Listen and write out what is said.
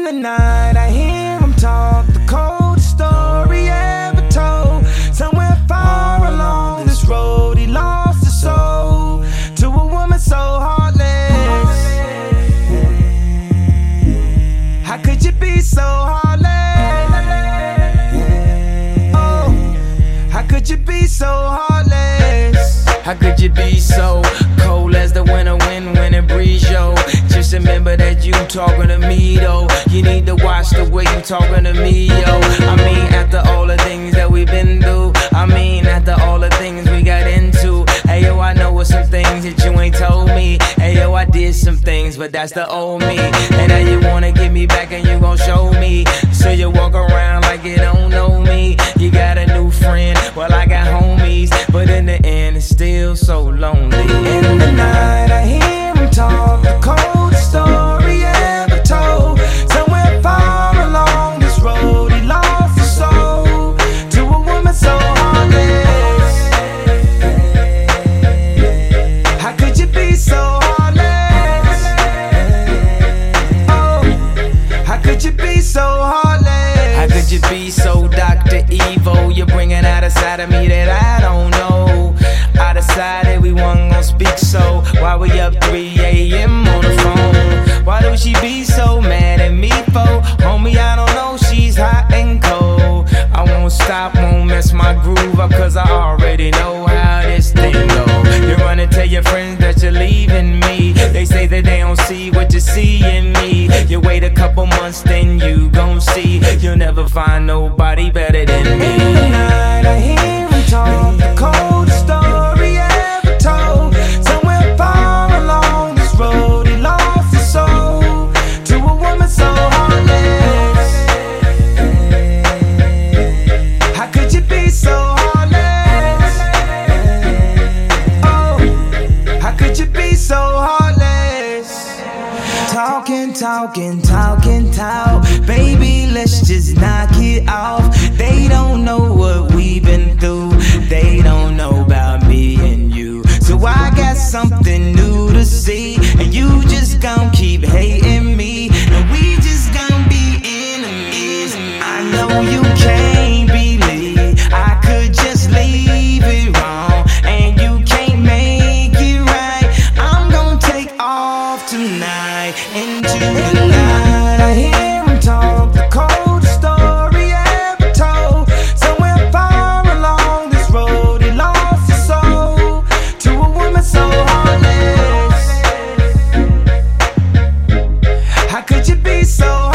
In the night I hear him talk, the coldest story ever told. Somewhere far along this road he lost his soul to a woman so heartless. How could you be so heartless? Oh, how could you be so heartless? How could you be so cold as the winter wind when it breeze, yo? Just remember that you talking to me, though. You need to watch the way you talking to me, yo. I mean, after all the things that we've been through, I mean, after all the things we got into. Hey, yo, I know what some things that you ain't told me. Hey, yo, I did some things, but that's the old me. And now you wanna get me back and you gon' show me. So you walk around like you don't know me. You got a new friend, well, I got homies. But in the end, it's still so lonely. In the night I hear him talk, the coldest story ever told. Somewhere far along this road he lost his soul to a woman so heartless. How could you be so heartless? Oh, how could you be so heartless? How could you be so Dr. Evil? You're bringing out a side of me that I don't know. I decided we wasn't gon' speak, so why we up 3 a.m. on the phone? Why do she be so mad at me for? Homie, I don't know, she's hot and cold. I won't stop, won't mess my groove up, cause I already know how this thing go. You run and tell your friends that you're leaving me. They say that they don't see what you see in me. You wait a couple months, then you gon' see. You'll never find nobody better than me. In the night I hear him talk, the coldest story ever told. Somewhere far along this road he lost his soul to a woman so heartless. How could you be so heartless? Oh, how could you be so heartless? Talking, talking, talking, talk. Baby, let's just knock it off. They don't know what we've been through. They don't know about me and you. So I got something new to see. And you just gon' keep hating me. And we just gon' be enemies. I know you can't believe I could just leave it wrong. And you can't make it right. I'm gon' take off tonight into the night. I hear him talk, the coldest story ever told. Somewhere far along this road he lost his soul to a woman so heartless. How could you be so heartless?